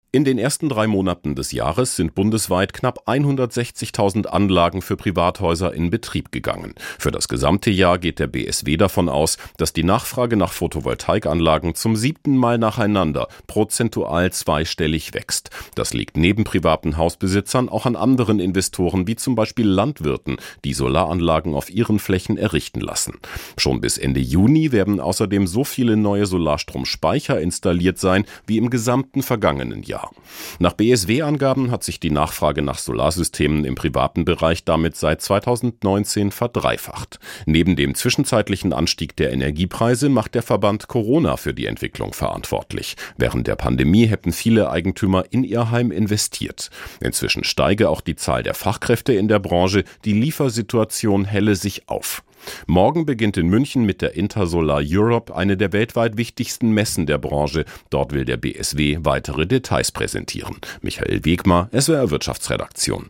In den ersten 3 Monaten des Jahres sind bundesweit knapp 160.000 Anlagen für Privathäuser in Betrieb gegangen. Für das gesamte Jahr geht der BSW davon aus, dass die Nachfrage nach Photovoltaikanlagen zum 7. Mal nacheinander prozentual zweistellig wächst. Das liegt neben privaten Hausbesitzern auch an anderen Investoren wie zum Beispiel Landwirten, die Solaranlagen auf ihren Flächen errichten lassen. Schon bis Ende Juni werden außerdem so viele neue Solarstromspeicher installiert sein wie im gesamten vergangenen Jahr. Nach BSW-Angaben hat sich die Nachfrage nach Solarsystemen im privaten Bereich damit seit 2019 verdreifacht. Neben dem zwischenzeitlichen Anstieg der Energiepreise macht der Verband Corona für die Entwicklung verantwortlich. Während der Pandemie hätten viele Eigentümer in ihr Heim investiert. Inzwischen steige auch die Zahl der Fachkräfte in der Branche, die Liefersituation helle sich auf. Morgen beginnt in München mit der Intersolar Europe eine der weltweit wichtigsten Messen der Branche. Dort will der BSW weitere Details präsentieren. Michael Wegmar, SWR Wirtschaftsredaktion.